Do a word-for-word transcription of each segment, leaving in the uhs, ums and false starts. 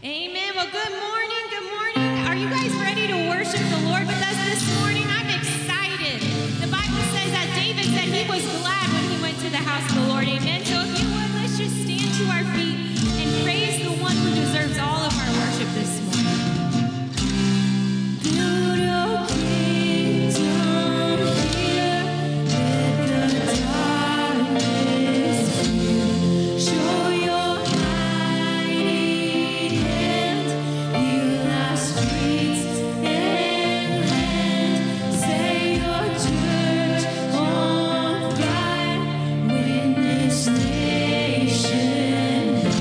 Amen. Well, good morning. Good morning. Are you guys ready to worship the Lord with us this morning? I'm excited. The Bible says that David said he was glad when he went to the house of the Lord. Amen. So if you would, let's just stand to our feet and praise the one who deserves all of our worship this morning. Build your kingdom here, let the darkness flee. Show your mighty hand, heal our streets and land. Set your church on fire, win this nation.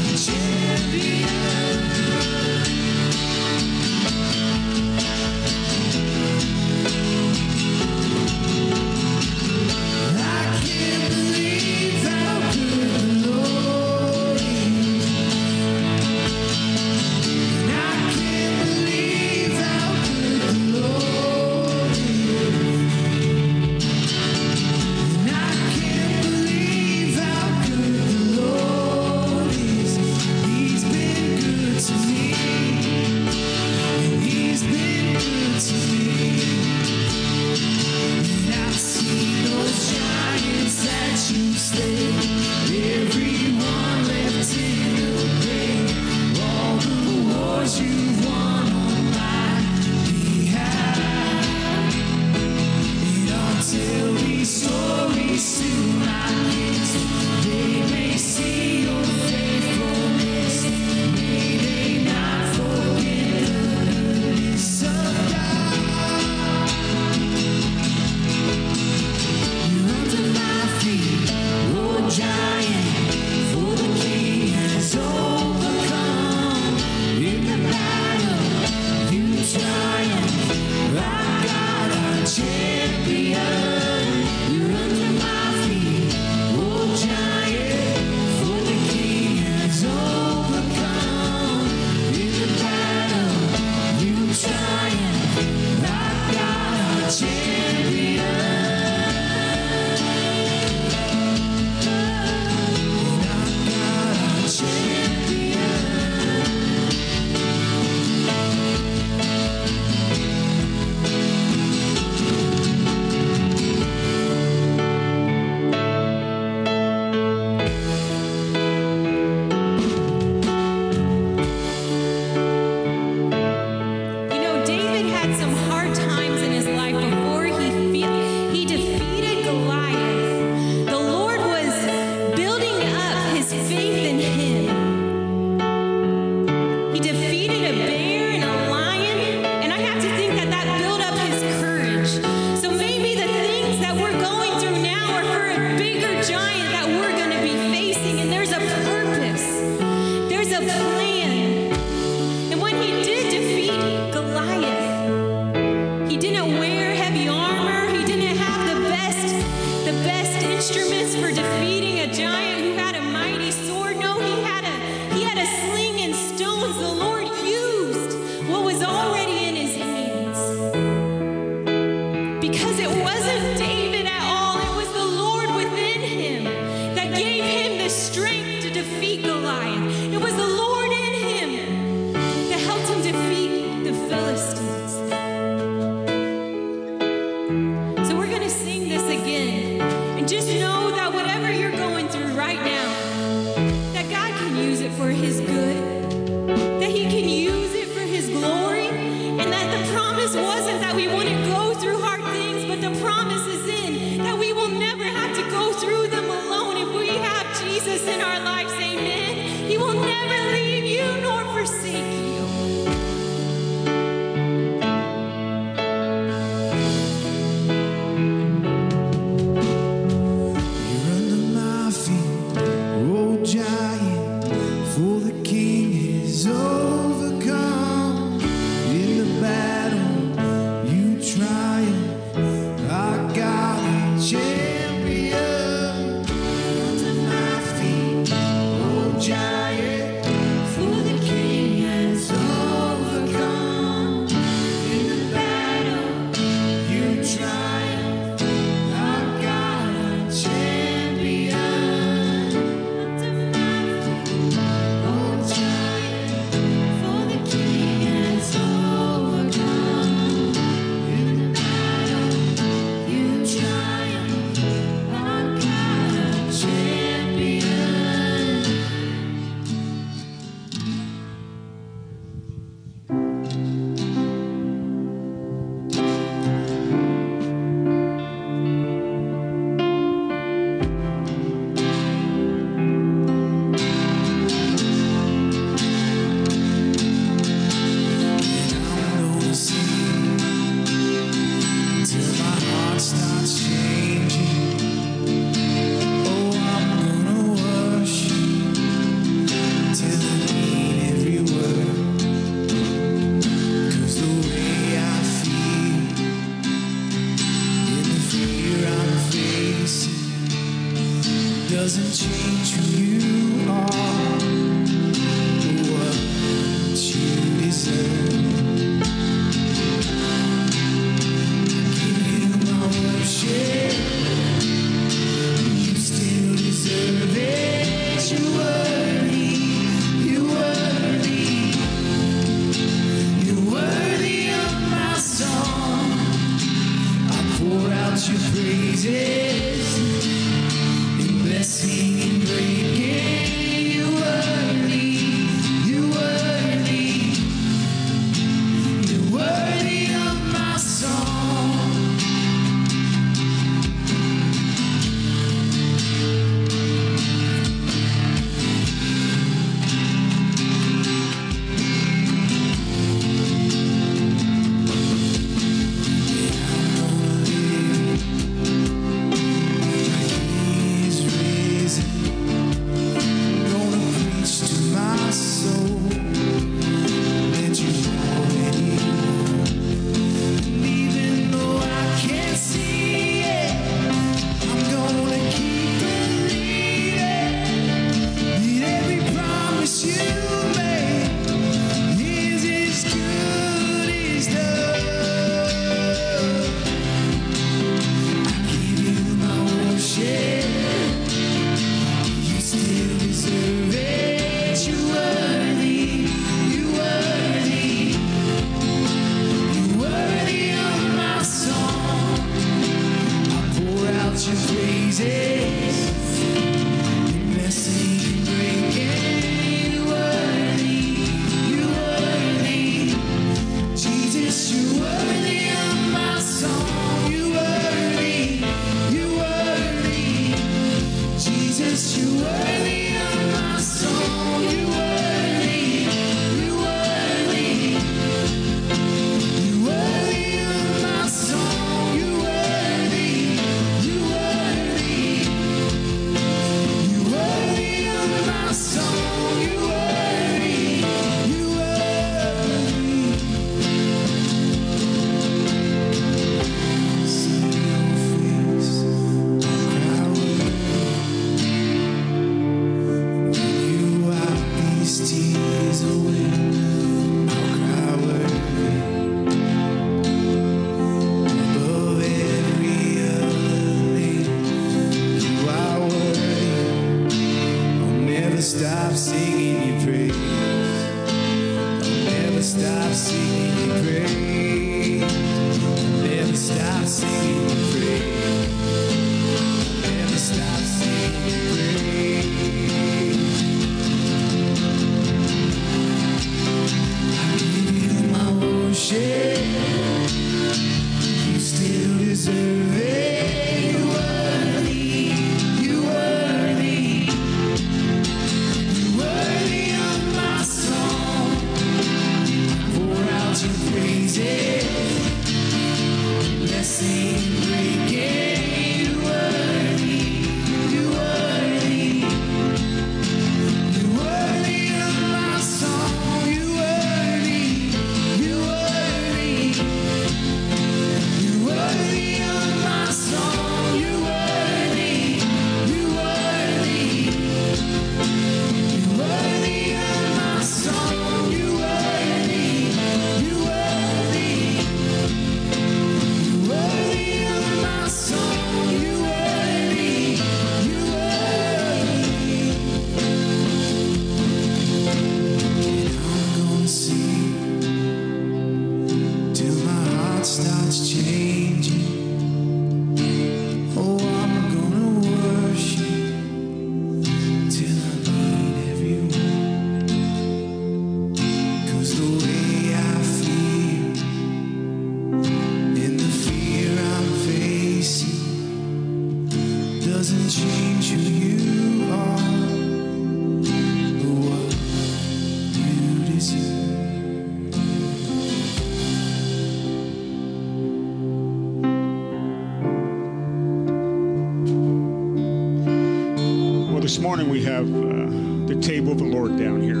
This morning we have uh, the table of the Lord down here.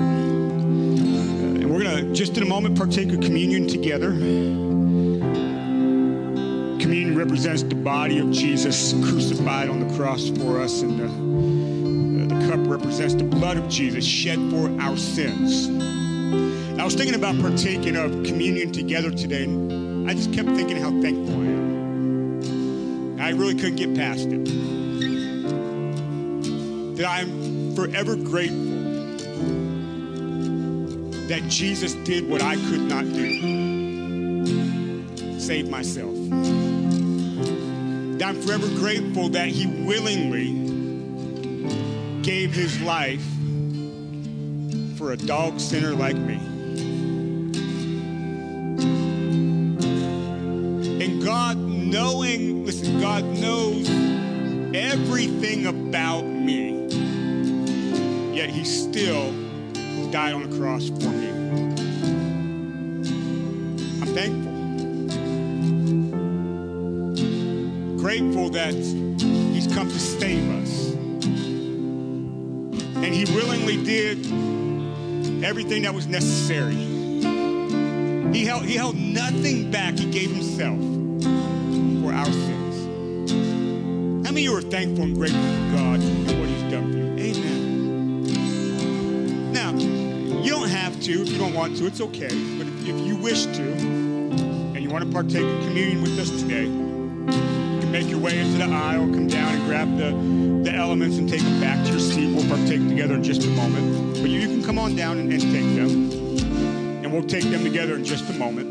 Uh, and we're going to, just in a moment, partake of communion together. Communion represents the body of Jesus crucified on the cross for us, and the, uh, the cup represents the blood of Jesus shed for our sins. I was thinking about partaking of communion together today, and I just kept thinking how thankful I am. I really couldn't get past it. That I'm forever grateful that Jesus did what I could not do, save myself. That I'm forever grateful that he willingly gave his life for a dog sinner like me. And God knowing, listen, God knows everything about me. Yet he still died on the cross for me. I'm thankful. Grateful that he's come to save us. And he willingly did everything that was necessary. He held, he held nothing back. He gave himself for our sins. How many of you are thankful and grateful for God and what he's done for you? Amen. Now, you don't have to if you don't want to. It's okay. But if, if you wish to, and you want to partake of communion with us today, you can make your way into the aisle, come down and grab the, the elements and take them back to your seat. We'll partake together in just a moment. But you, you can come on down and, and take them. And we'll take them together in just a moment.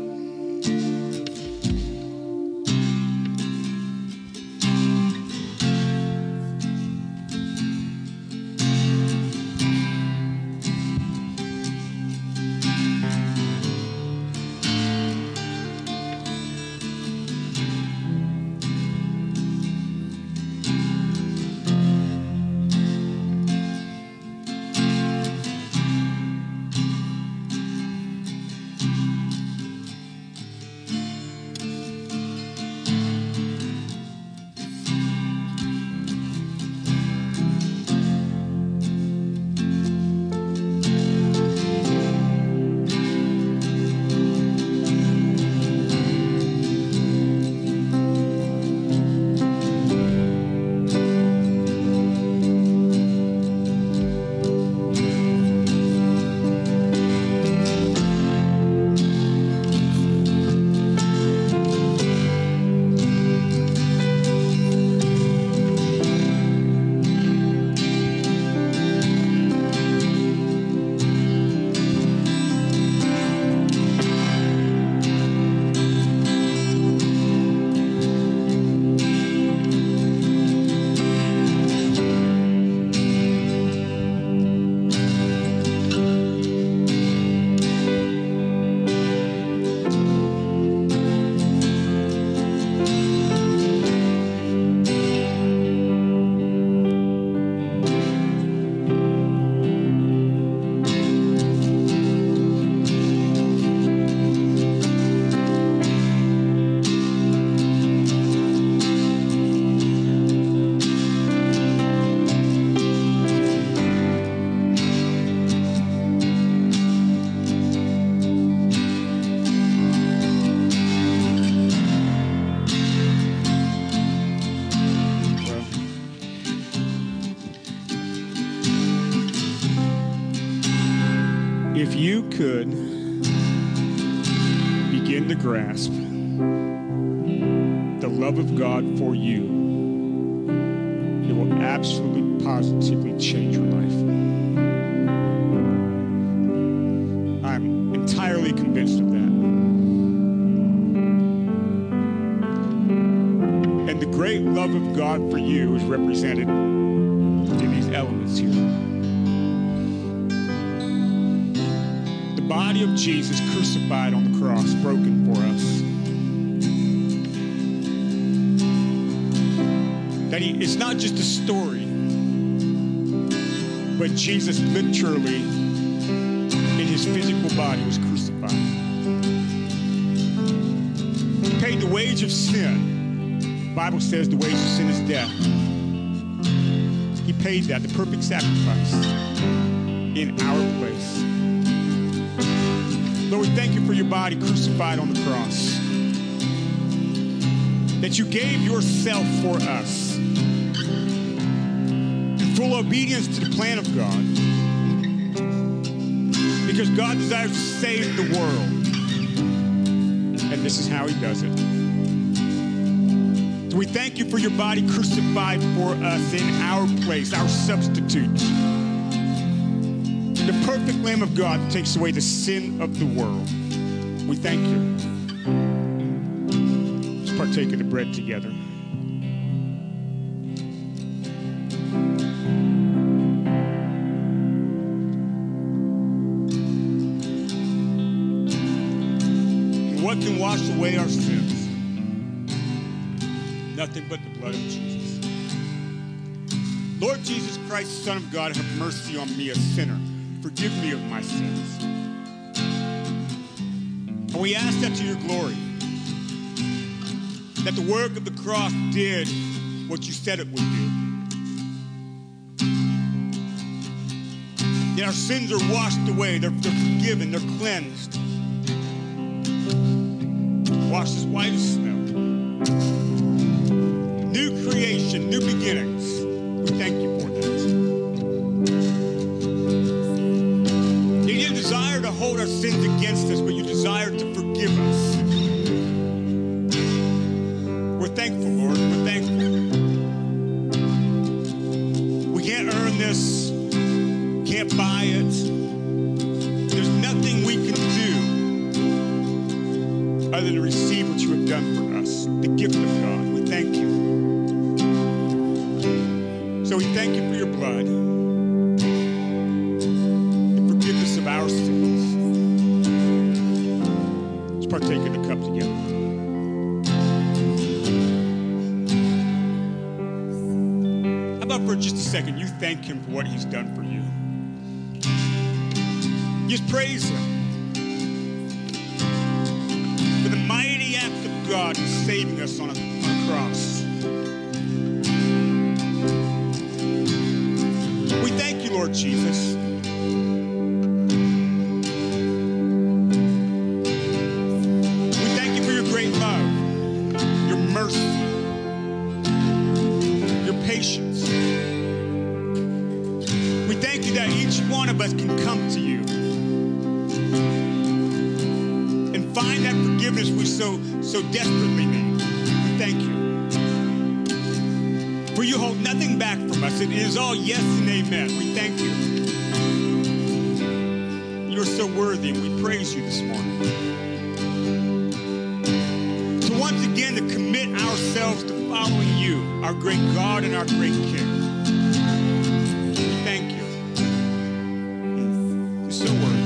If you could begin to grasp the love of God for you, it will absolutely, positively change your life. I'm entirely convinced of that. And the great love of God for you is represented in these elements here. The body of Jesus crucified on the cross, broken for us. That he, it's not just a story, but Jesus literally, in his physical body, was crucified. He paid the wage of sin. The Bible says the wage of sin is death. He paid that, the perfect sacrifice, in our place. Lord, we thank you for your body crucified on the cross. That you gave yourself for us. In full obedience to the plan of God. Because God desires to save the world. And this is how he does it. So we thank you for your body crucified for us in our place, our substitute. The perfect Lamb of God that takes away the sin of the world. We thank you. Let's partake of the bread together. And what can wash away our sins? Nothing but the blood of Jesus. Lord Jesus Christ, Son of God, have mercy on me, a sinner. Forgive me of my sins. And we ask that to your glory. That the work of the cross did what you said it would do. That our sins are washed away. They're, they're forgiven. They're cleansed. Washed as white as snow. New creation, new beginnings. We thank you for that. desire to hold our sins against us, but you desire to forgive us. We're thankful, Lord. We're thankful. We can't earn this. Can't buy it. There's nothing we can do other than receive what you have done for us, the gift of God. We thank you. So we thank you for your blood and forgiveness of our sins. Let's partake of the cup together. How about for just a second, you thank him for what he's done for you. Just praise him for the mighty act of God in saving us on a, on a cross. We thank you, Lord Jesus. We thank you for your great love, your mercy, your patience. We thank you that each one of us can come to you and find that forgiveness we so, so desperately need. We thank you. For you hold nothing back from us. It is all yes and amen. We thank you. You're so worthy, and we praise you this morning. So once again, to commit ourselves to following you, our great God and our great King. We thank you. You're so worthy.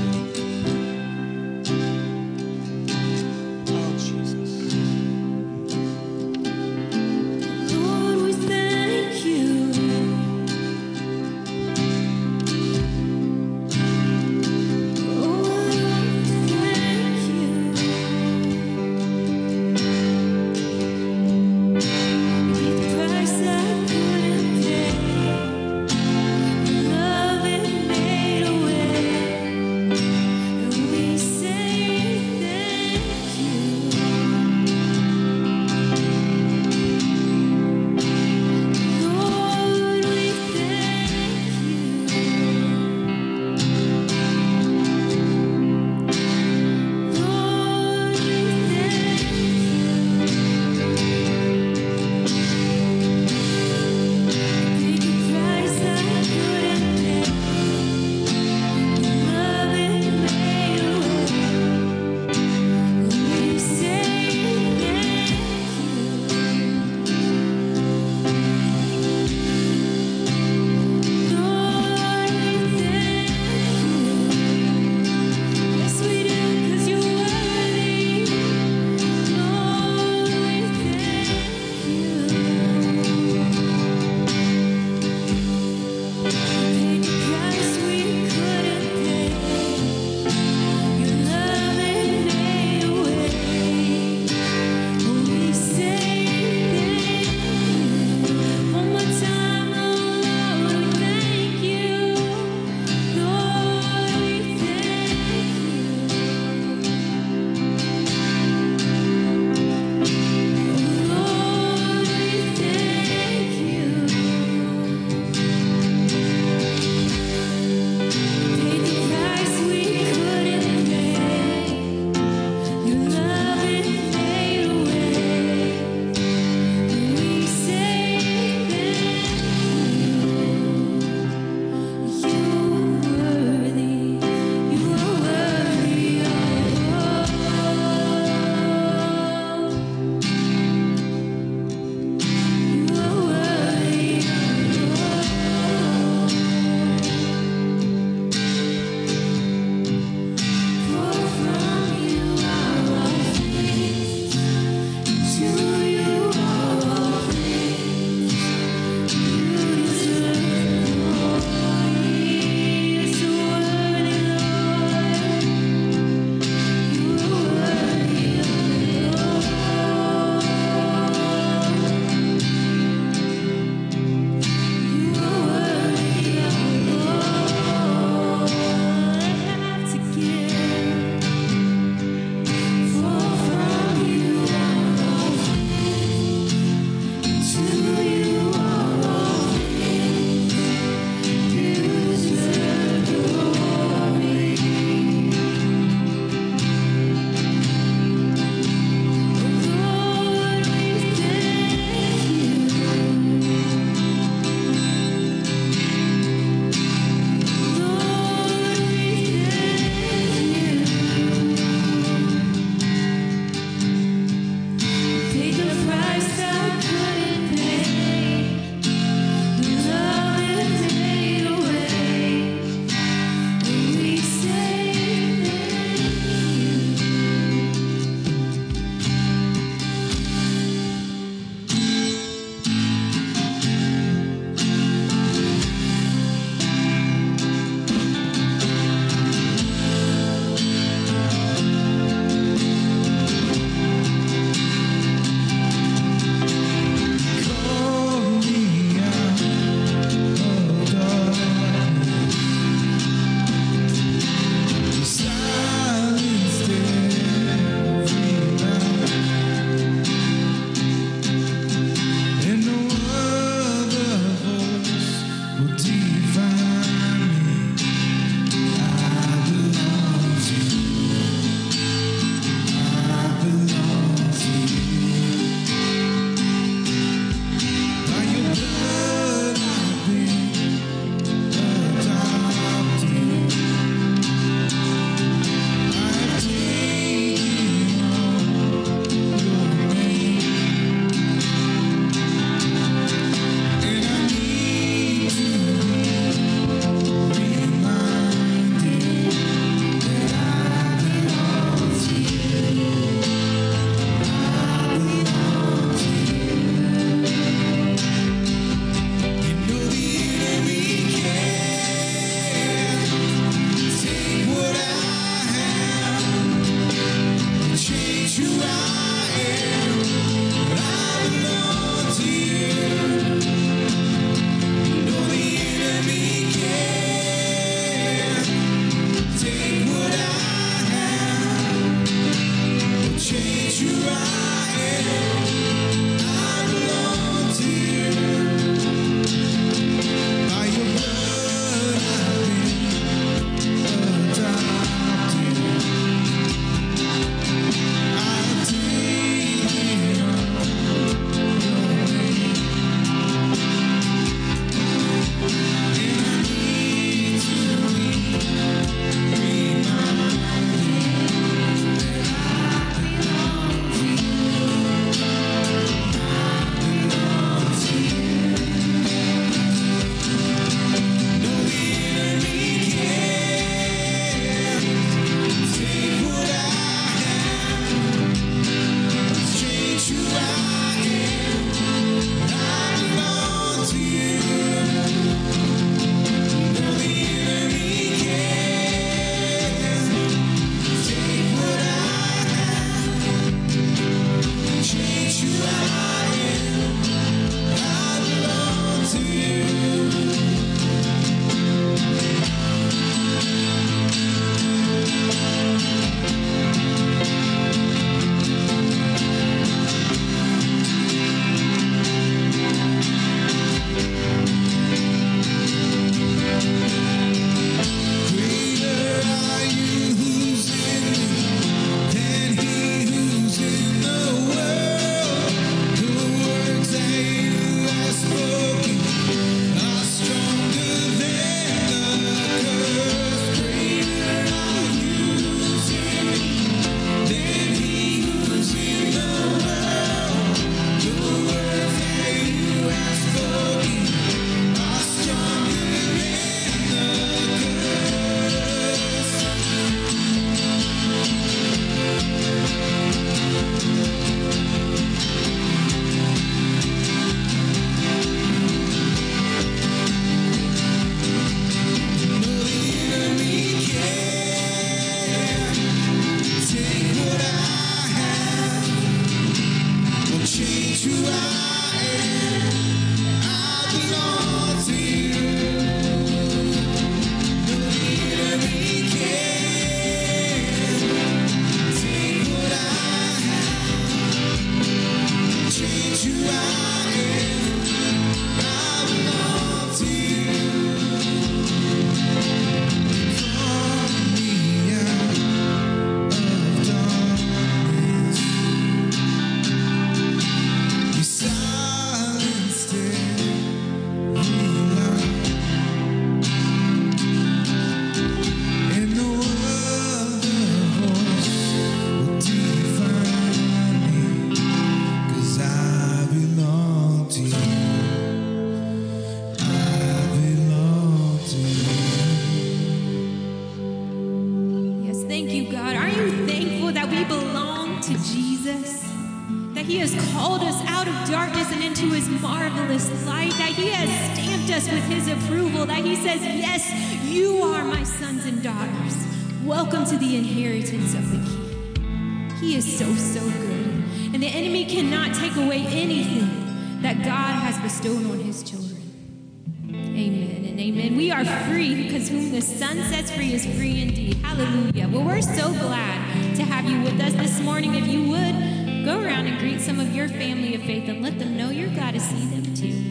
Thank you, God. Are you thankful that we belong to Jesus? That he has called us out of darkness and into his marvelous light, that he has stamped us with his approval, that he says, yes, you are my sons and daughters. Welcome to the inheritance of the King. He is so, so good. And the enemy cannot take away anything that God has bestowed on his children. Amen and amen. We are free because whom the Son sets free is free indeed. Hallelujah. Well, we're so glad to have you with us this morning. If you would, go around and greet some of your family of faith and let them know you're glad to see them too.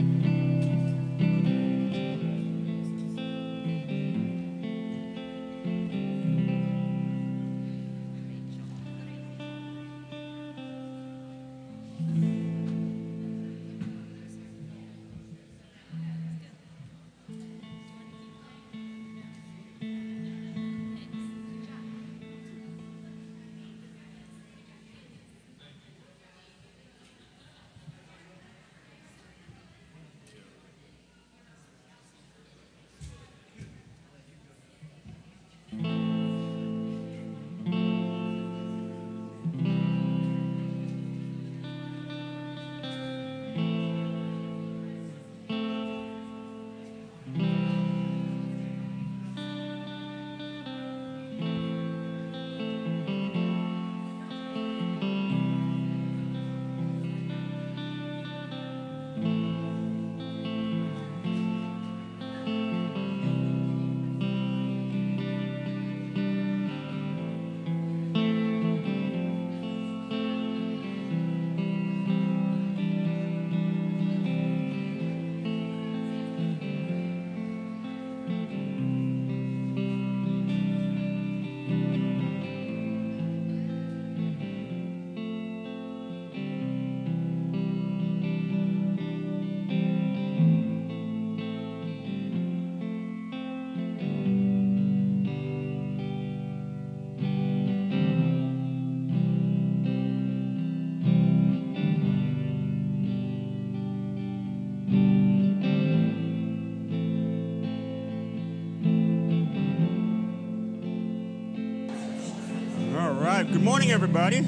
Good morning, everybody.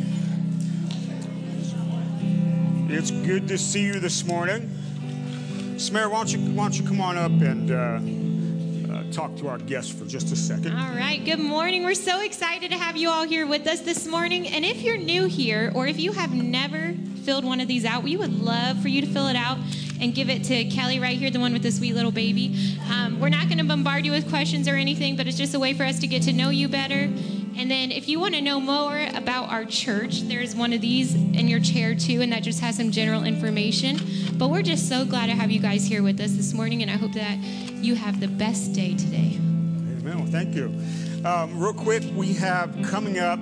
It's good to see you this morning. Samara, why don't you, why don't you come on up and uh, uh, talk to our guests for just a second. All right. Good morning. We're so excited to have you all here with us this morning. And if you're new here, or if you have never filled one of these out, we would love for you to fill it out and give it to Kelly right here, the one with the sweet little baby. Um, we're not going to bombard you with questions or anything, but it's just a way for us to get to know you better. And then if you want to know more about our church, there's one of these in your chair too, and that just has some general information. But we're just so glad to have you guys here with us this morning, and I hope that you have the best day today. Amen. Well, thank you. Um, real quick, we have coming up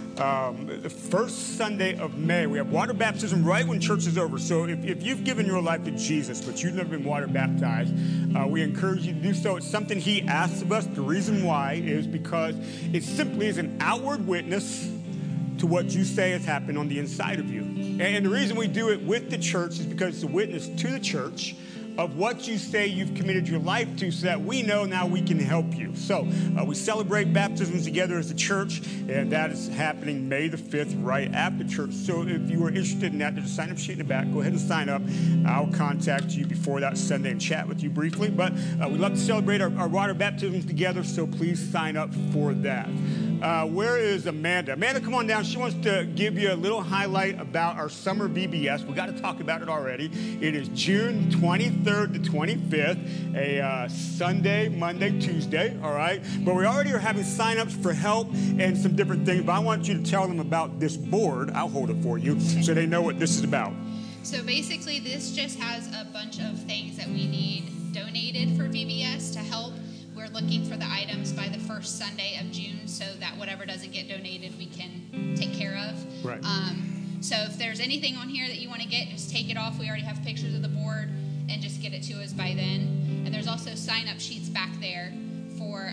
Um, the first Sunday of May, we have water baptism right when church is over. So if, if you've given your life to Jesus, but you've never been water baptized, uh, we encourage you to do so. It's something he asks of us. The reason why is because it simply is an outward witness to what you say has happened on the inside of you. And, and the reason we do it with the church is because it's a witness to the church of what you say you've committed your life to, so that we know now we can help you. So uh, we celebrate baptisms together as a church, and that is happening May the fifth right after church. So if you are interested in that, there's a sign-up sheet in the back. Go ahead and sign up. I'll contact you before that Sunday and chat with you briefly. But uh, we love to celebrate our, our water baptisms together, so please sign up for that. Uh, where is Amanda? Amanda, come on down. She wants to give you a little highlight about our summer V B S. We got to talk about it already. It is June twenty-third to twenty-fifth, a uh, Sunday, Monday, Tuesday, all right? But we already are having sign-ups for help and some different things, but I want you to tell them about this board. I'll hold it for you so they know what this is about. So basically, this just has a bunch of things that we need donated for V B S to help. We're looking for the items by the first Sunday of June so that whatever doesn't get donated, we can take care of. Right. Um, so if there's anything on here that you want to get, just take it off. We already have pictures of the board, and just get it to us by then. And there's also sign-up sheets back there for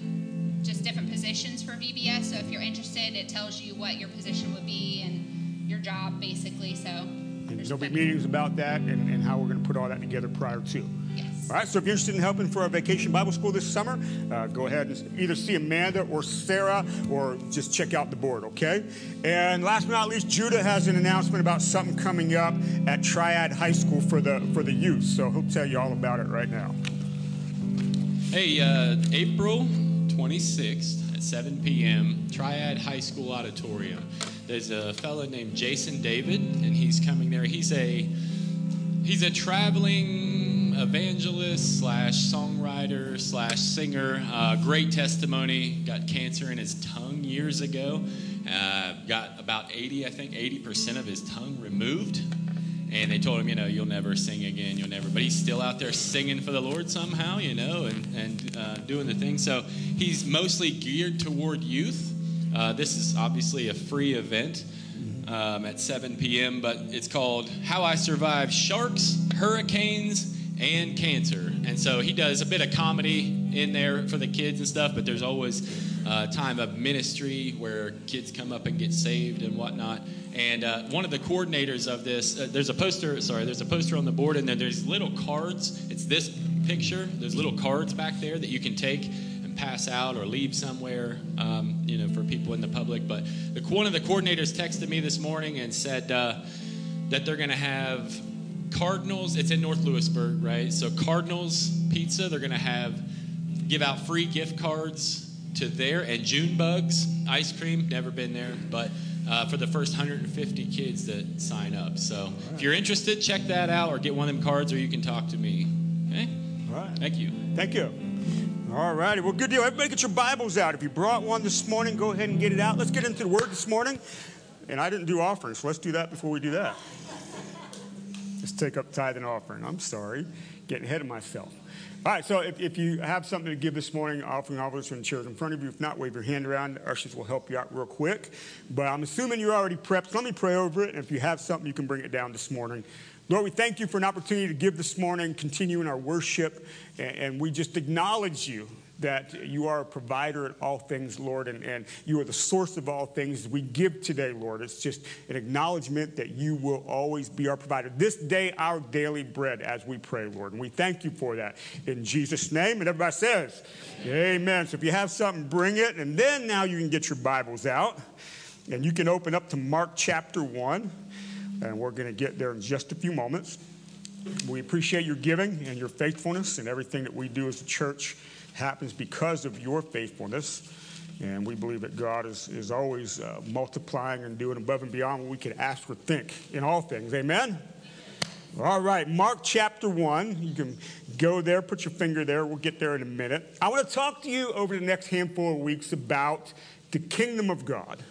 um, just different positions for V B S. So if you're interested, it tells you what your position would be and your job, basically. So and there'll be meetings about that and, and how we're going to put all that together prior to. Yes. All right, so if you're interested in helping for our Vacation Bible School this summer, uh, go ahead and either see Amanda or Sarah or just check out the board, okay? And last but not least, Judah has an announcement about something coming up at Triad High School for the for the youth, so he'll tell you all about it right now. Hey, uh, April twenty-sixth at seven p.m., Triad High School Auditorium. There's a fellow named Jason David, and he's coming there. He's a he's a traveling evangelist slash songwriter slash singer. Uh, great testimony. Got cancer in his tongue years ago. Uh, got about eighty, I think, eighty percent of his tongue removed. And they told him, you know, you'll never sing again, you'll never. But he's still out there singing for the Lord somehow, you know, and, and uh, doing the thing. So he's mostly geared toward youth. Uh, this is obviously a free event um, at seven p.m., but it's called How I Survived Sharks, Hurricanes, and Cancer. And so he does a bit of comedy in there for the kids and stuff, but there's always uh, time of ministry where kids come up and get saved and whatnot. And uh, one of the coordinators of this, uh, there's a poster, sorry, there's a poster on the board, and then there's little cards. It's this picture. There's little cards back there that you can take and pass out or leave somewhere, um, you know, for people in the public. But the, one of the coordinators texted me this morning and said uh, that they're going to have Cardinals. It's in North Lewisburg, right? So Cardinals Pizza, they're going to have, give out free gift cards to there, and Junebugs ice cream, never been there, but uh, for the first one hundred fifty kids that sign up. So right. If you're interested, check that out or get one of them cards, or you can talk to me. Okay? All right. Thank you. Thank you. All righty. Well, good deal. Everybody get your Bibles out. If you brought one this morning, go ahead and get it out. Let's get into the Word this morning. And I didn't do offerings, so let's do that before we do that. Let's take up tithe and offering. I'm sorry. Getting ahead of myself. All right, so if, if you have something to give this morning, offering envelopes and chairs in front of you. If not, wave your hand around. Ushers will help you out real quick. But I'm assuming you're already prepped. So let me pray over it. And if you have something, you can bring it down this morning. Lord, we thank you for an opportunity to give this morning, continue in our worship. And, and we just acknowledge you that you are a provider at all things, Lord, and, and you are the source of all things we give today, Lord. It's just an acknowledgement that you will always be our provider. This day, our daily bread, as we pray, Lord. And we thank you for that in Jesus' name. And everybody says, amen. So if you have something, bring it. And then now you can get your Bibles out. And you can open up to Mark chapter one. And we're going to get there in just a few moments. We appreciate your giving and your faithfulness, and everything that we do as a church happens because of your faithfulness. And we believe that God is, is always uh, multiplying and doing above and beyond what we could ask or think in all things. Amen? All right, Mark chapter one. You can go there, put your finger there. We'll get there in a minute. I want to talk to you over the next handful of weeks about the kingdom of God.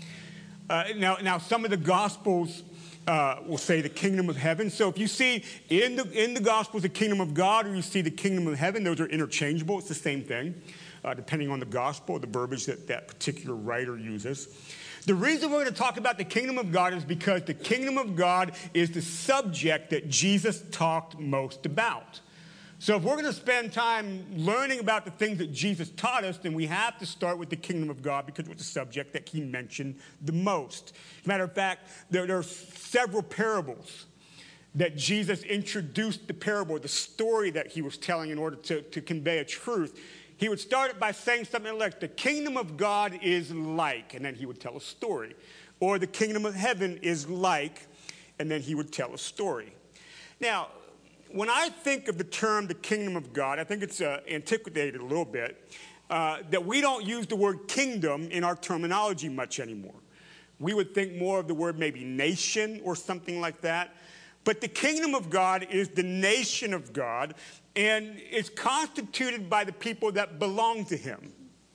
Uh, now, now, some of the Gospels Uh, we'll say the kingdom of heaven. So if you see in the in the Gospels the kingdom of God, or you see the kingdom of heaven, those are interchangeable. It's the same thing, uh, depending on the gospel, the verbiage that that particular writer uses. The reason we're going to talk about the kingdom of God is because the kingdom of God is the subject that Jesus talked most about. So if we're going to spend time learning about the things that Jesus taught us, then we have to start with the kingdom of God because it was the subject that he mentioned the most. As a matter of fact, there, there are several parables that Jesus introduced the parable, the story that he was telling in order to, to convey a truth. He would start it by saying something like, the kingdom of God is like, and then he would tell a story. Or the kingdom of heaven is like, and then he would tell a story. Now, when I think of the term the kingdom of God, I think it's uh, antiquated a little bit, uh, that we don't use the word kingdom in our terminology much anymore. We would think more of the word maybe nation or something like that. But the kingdom of God is the nation of God, and it's constituted by the people that belong to him.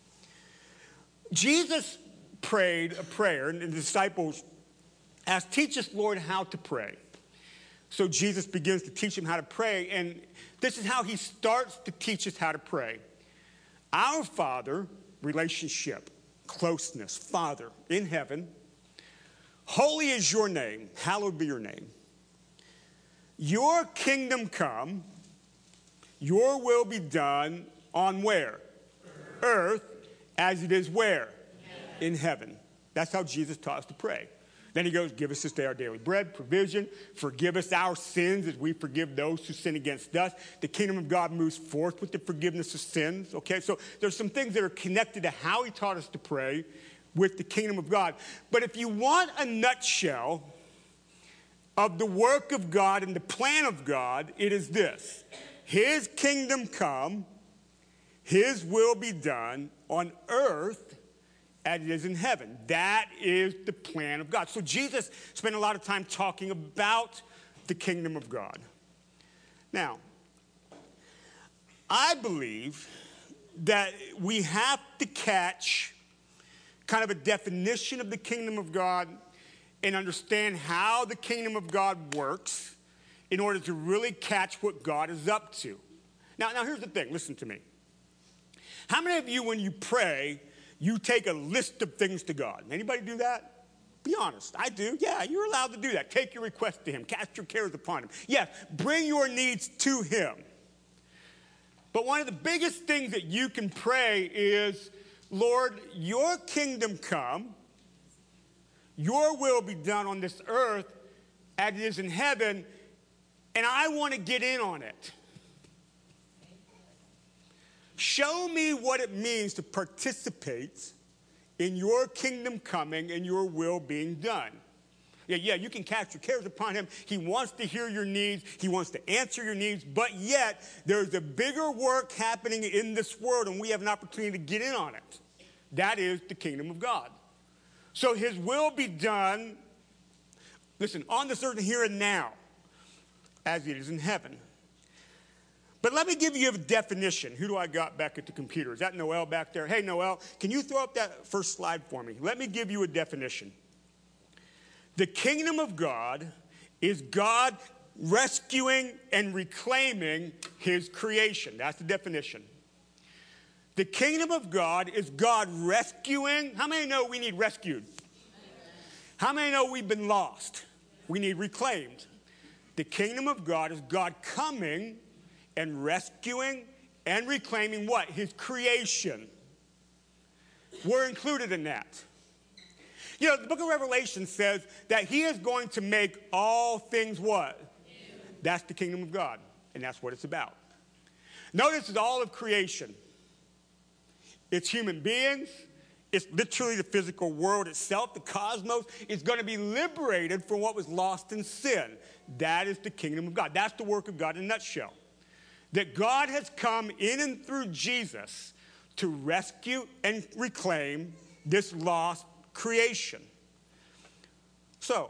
Jesus prayed a prayer, and the disciples asked, teach us, Lord, how to pray. So Jesus begins to teach him how to pray, and this is how he starts to teach us how to pray. Our Father, relationship, closeness, Father in heaven, holy is your name, hallowed be your name. Your kingdom come, your will be done on where? Earth, as it is where? In heaven. That's how Jesus taught us to pray. Then he goes, give us this day our daily bread, provision, forgive us our sins as we forgive those who sin against us. The kingdom of God moves forth with the forgiveness of sins, okay? So there's some things that are connected to how he taught us to pray with the kingdom of God. But if you want a nutshell of the work of God and the plan of God, it is this. His kingdom come, his will be done on earth as it is in heaven. That is the plan of God. So Jesus spent a lot of time talking about the kingdom of God. Now, I believe that we have to catch kind of a definition of the kingdom of God and understand how the kingdom of God works in order to really catch what God is up to. Now, now here's the thing. Listen to me. How many of you, when you pray, you take a list of things to God? Anybody do that? Be honest. I do. Yeah, you're allowed to do that. Take your request to him. Cast your cares upon him. Yes, bring your needs to him. But one of the biggest things that you can pray is, Lord, your kingdom come, your will be done on this earth as it is in heaven, and I want to get in on it. Show me what it means to participate in your kingdom coming and your will being done. Yeah, yeah, you can cast your cares upon him. He wants to hear your needs. He wants to answer your needs. But yet, there's a bigger work happening in this world, and we have an opportunity to get in on it. That is the kingdom of God. So his will be done, listen, on this earth here and now, as it is in heaven. But let me give you a definition. Who do I got back at the computer? Is that Noel back there? Hey, Noel, can you throw up that first slide for me? Let me give you a definition. The kingdom of God is God rescuing and reclaiming his creation. That's the definition. The kingdom of God is God rescuing. How many know we need rescued? How many know we've been lost? We need reclaimed. The kingdom of God is God coming and rescuing and reclaiming what? His creation. We're included in that. You know, the book of Revelation says that he is going to make all things what? New. That's the kingdom of God, and that's what it's about. Notice it's all of creation. It's human beings. It's literally the physical world itself, the cosmos. It's going to be liberated from what was lost in sin. That is the kingdom of God. That's the work of God in a nutshell. That God has come in and through Jesus to rescue and reclaim this lost creation. So,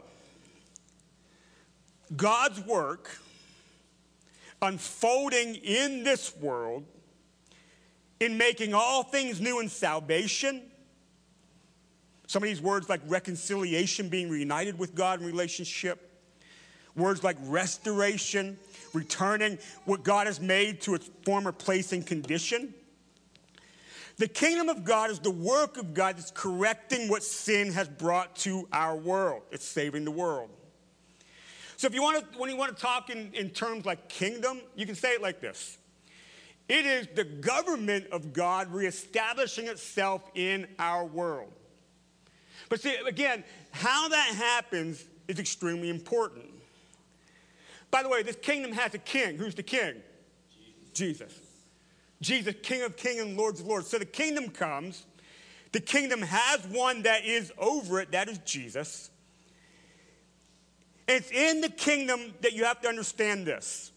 God's work unfolding in this world in making all things new in salvation. Some of these words like reconciliation, being reunited with God in relationship. Words like restoration, returning what God has made to its former place and condition. The kingdom of God is the work of God that's correcting what sin has brought to our world. It's saving the world. So if you want to, when you want to talk in, in terms like kingdom, you can say it like this. It is the government of God reestablishing itself in our world. But see, again, how that happens is extremely important. By the way, this kingdom has a king. Who's the king? Jesus. Jesus. Jesus, King of kings and Lords of lords. So the kingdom comes. The kingdom has one that is over it. That is Jesus. And it's in the kingdom that you have to understand this.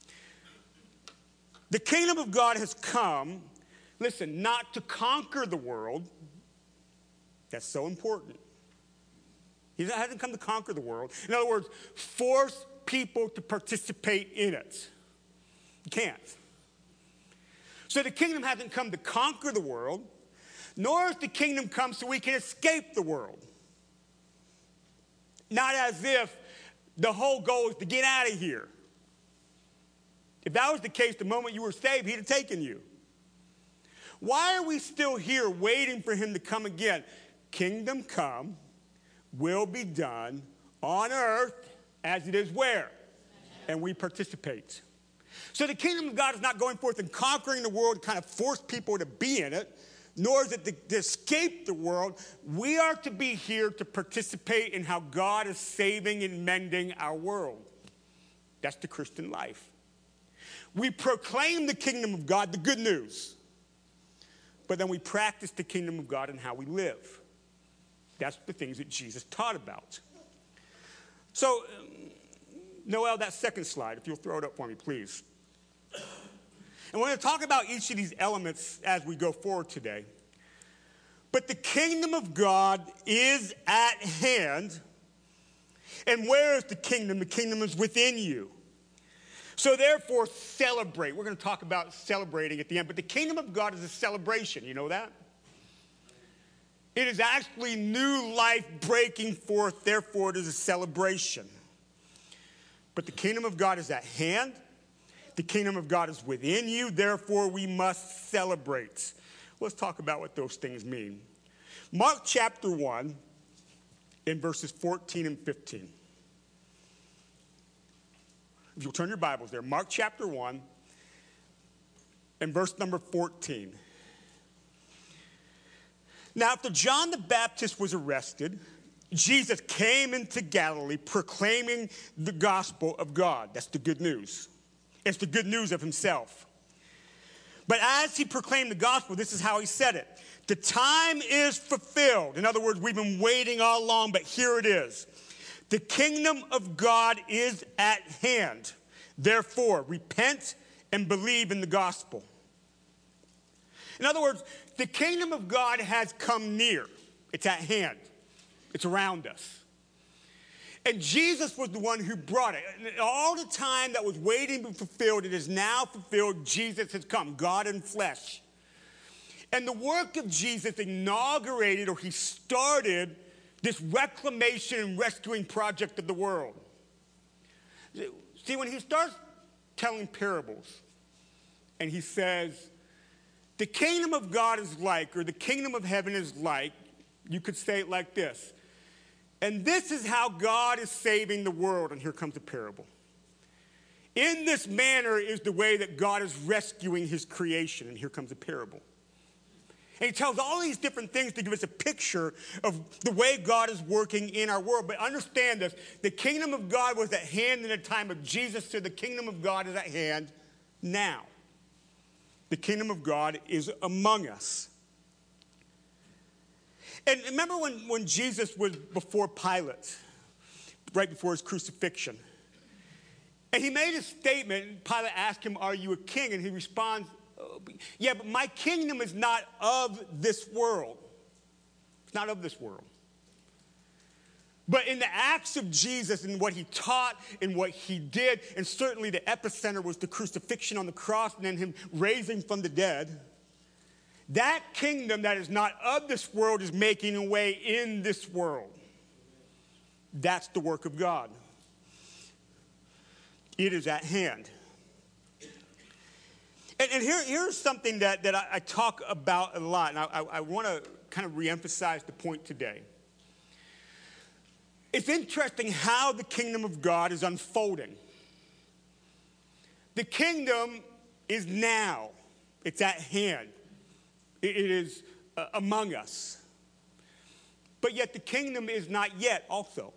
The kingdom of God has come, listen, not to conquer the world. That's so important. He hasn't come to conquer the world. In other words, force people to participate in it. You can't. So the kingdom hasn't come to conquer the world, nor has the kingdom come so we can escape the world. Not as if the whole goal is to get out of here. If that was the case, the moment you were saved, he'd have taken you. Why are we still here waiting for him to come again? Kingdom come, will be done on earth as it is where? And we participate. So the kingdom of God is not going forth and conquering the world, kind of force people to be in it. nor is it to, to escape the world. We are to be here to participate in how God is saving and mending our world. That's the Christian life. We proclaim the kingdom of God, the good news, but then we practice the kingdom of God in how we live. That's the things that Jesus taught about. So, Noel, that second slide, if you'll throw it up for me, please. And we're going to talk about each of these elements as we go forward today. But the kingdom of God is at hand. And where is the kingdom? The kingdom is within you. So therefore, celebrate. We're going to talk about celebrating at the end. But the kingdom of God is a celebration. You know that? It is actually new life breaking forth. Therefore, it is a celebration. But the kingdom of God is at hand. The kingdom of God is within you. Therefore, we must celebrate. Let's talk about what those things mean. Mark chapter one, in verses fourteen and fifteen. If you'll turn your Bibles there. Mark chapter one, and verse number fourteen. Now, after John the Baptist was arrested, Jesus came into Galilee proclaiming the gospel of God. That's the good news. It's the good news of himself. But as he proclaimed the gospel, this is how he said it. The time is fulfilled. In other words, we've been waiting all along, but here it is. The kingdom of God is at hand. Therefore, repent and believe in the gospel. In other words, the kingdom of God has come near. It's at hand. It's around us. And Jesus was the one who brought it. And all the time that was waiting to be fulfilled, it is now fulfilled. Jesus has come, God in flesh. And the work of Jesus inaugurated, or he started, this reclamation and rescuing project of the world. See, when he starts telling parables, and he says, the kingdom of God is like, or the kingdom of heaven is like, you could say it like this. And this is how God is saving the world. And here comes a parable. In this manner is the way that God is rescuing his creation. And here comes a parable. And he tells all these different things to give us a picture of the way God is working in our world. But understand this. The kingdom of God was at hand in the time of Jesus. So the kingdom of God is at hand now. The kingdom of God is among us. And remember when, when Jesus was before Pilate, right before his crucifixion, and he made a statement, and Pilate asked him, are you a king? And he responds, oh, yeah, but my kingdom is not of this world. It's not of this world. But in the acts of Jesus and what he taught and what he did, and certainly the epicenter was the crucifixion on the cross and then him raising from the dead, that kingdom that is not of this world is making a way in this world. That's the work of God. It is at hand. And, and here, here's something that, that I, I talk about a lot, and I, I, I want to kind of reemphasize the point today. It's interesting how the kingdom of God is unfolding. The kingdom is now. It's at hand. It is uh, among us. But yet the kingdom is not yet also.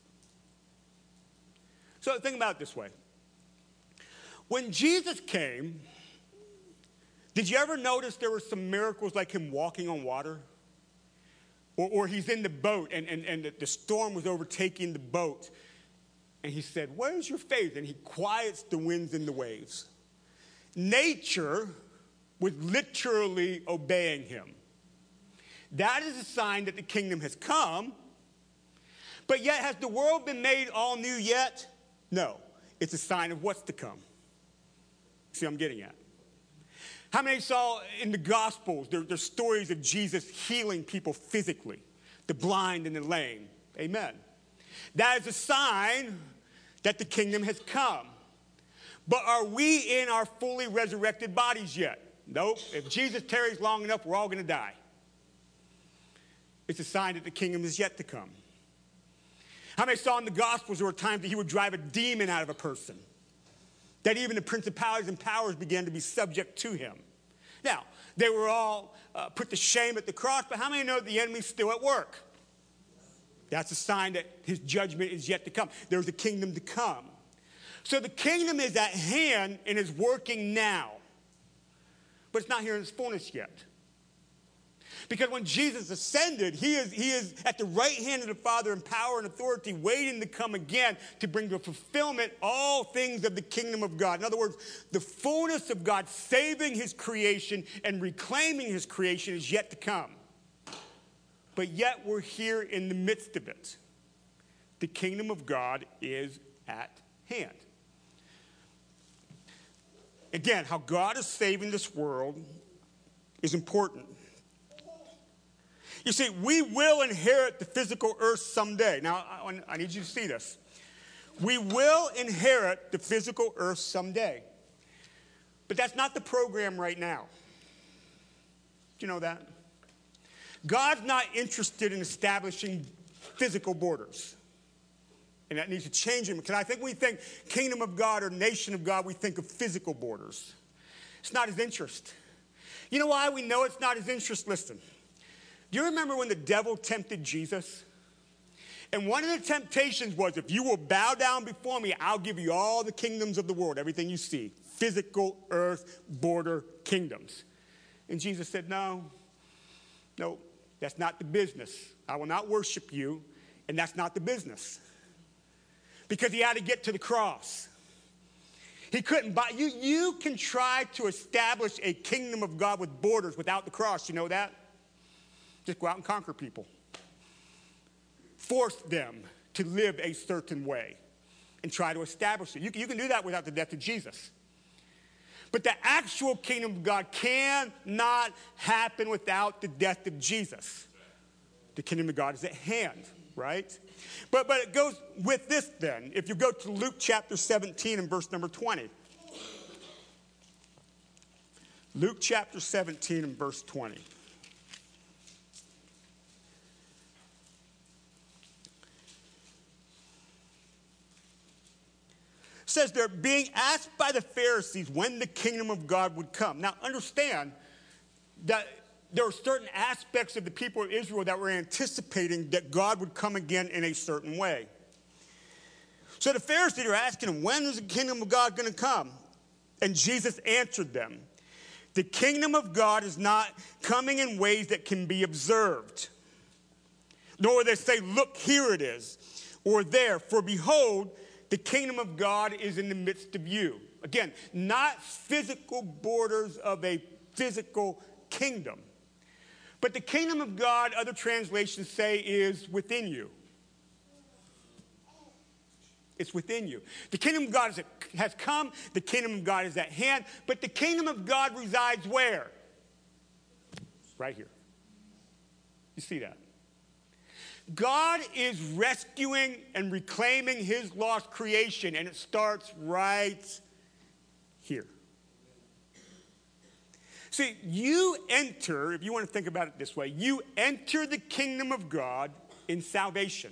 So think about it this way. When Jesus came, did you ever notice there were some miracles like him walking on water? Or, or he's in the boat and, and, and the storm was overtaking the boat. And he said, where's your faith? And he quiets the winds and the waves. Nature was literally obeying him. That is a sign that the kingdom has come. But yet, has the world been made all new yet? No. It's a sign of what's to come. See what I'm getting at? How many saw in the Gospels, there, there's stories of Jesus healing people physically, the blind and the lame? Amen. That is a sign that the kingdom has come. But are we in our fully resurrected bodies yet? Nope. If Jesus tarries long enough, we're all going to die. It's a sign that the kingdom is yet to come. How many saw in the Gospels there were times that he would drive a demon out of a person? That even the principalities and powers began to be subject to him. Now, they were all uh, put to shame at the cross, but how many know the enemy's still at work? That's a sign that his judgment is yet to come. There's a kingdom to come. So the kingdom is at hand and is working now. But it's not here in its fullness yet. Because when Jesus ascended, he is, he is at the right hand of the Father in power and authority, waiting to come again to bring to fulfillment all things of the kingdom of God. In other words, the fullness of God saving his creation and reclaiming his creation is yet to come. But yet we're here in the midst of it. The kingdom of God is at hand. Again, how God is saving this world is important. You see, we will inherit the physical earth someday. Now, I, I need you to see this. We will inherit the physical earth someday. But that's not the program right now. Do you know that? God's not interested in establishing physical borders. And that needs to change him. Because I think when we think kingdom of God or nation of God, we think of physical borders. It's not his interest. You know why we know it's not his interest? Listen. Do you remember when the devil tempted Jesus? And one of the temptations was, if you will bow down before me, I'll give you all the kingdoms of the world, everything you see. Physical, earth, border kingdoms. And Jesus said, no, no, that's not the business. I will not worship you, and that's not the business. Because he had to get to the cross. He couldn't buy, you, you can try to establish a kingdom of God with borders without the cross, you know that? Just go out and conquer people. Force them to live a certain way and try to establish it. You can, you can do that without the death of Jesus. But the actual kingdom of God cannot happen without the death of Jesus. The kingdom of God is at hand, right? But, but it goes with this then. If you go to Luke chapter seventeen and verse number twenty. Luke chapter seventeen and verse twenty. Says they're being asked by the Pharisees when the kingdom of God would come. Now understand that there were certain aspects of the people of Israel that were anticipating that God would come again in a certain way. So the Pharisees are asking him, when is the kingdom of God going to come? And Jesus answered them, the kingdom of God is not coming in ways that can be observed. Nor they say, look, here it is, or there, for behold, the kingdom of God is in the midst of you. Again, not physical borders of a physical kingdom. But the kingdom of God, other translations say, is within you. It's within you. The kingdom of God is at, has come. The kingdom of God is at hand. But the kingdom of God resides where? Right here. You see that? God is rescuing and reclaiming his lost creation, and it starts right here. See, you enter, if you want to think about it this way, you enter the kingdom of God in salvation.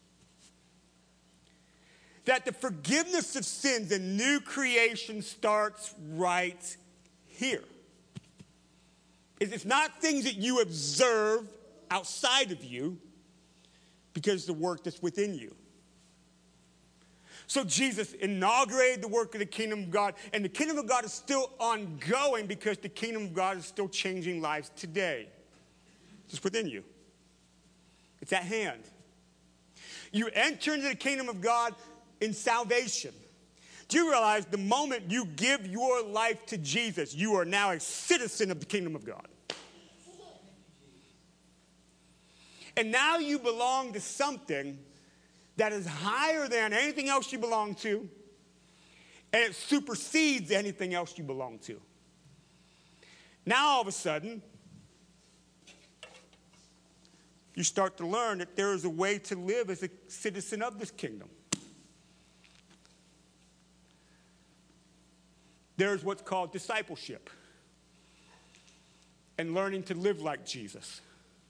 That the forgiveness of sins and new creation starts right here. It's not things that you observe outside of you, because the work that's within you. So Jesus inaugurated the work of the kingdom of God, and the kingdom of God is still ongoing because the kingdom of God is still changing lives today. It's within you. It's at hand. You enter into the kingdom of God in salvation. Do you realize the moment you give your life to Jesus, you are now a citizen of the kingdom of God? And now you belong to something that is higher than anything else you belong to, and it supersedes anything else you belong to. Now, all of a sudden, you start to learn that there is a way to live as a citizen of this kingdom. There's what's called discipleship and learning to live like Jesus.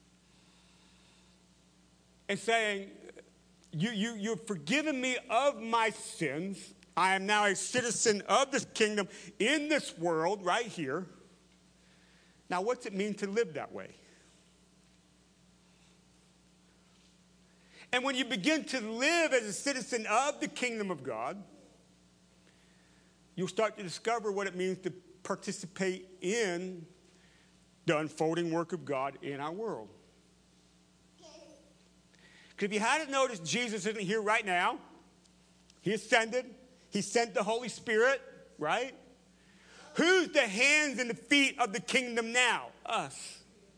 And saying, you, you, you've forgiven me of my sins. I am now a citizen of this kingdom in this world right here. Now, what's it mean to live that way? And when you begin to live as a citizen of the kingdom of God, you'll start to discover what it means to participate in the unfolding work of God in our world. Because if you hadn't noticed, Jesus isn't here right now. He ascended. He sent the Holy Spirit, right? Who's the hands and the feet of the kingdom now? Us.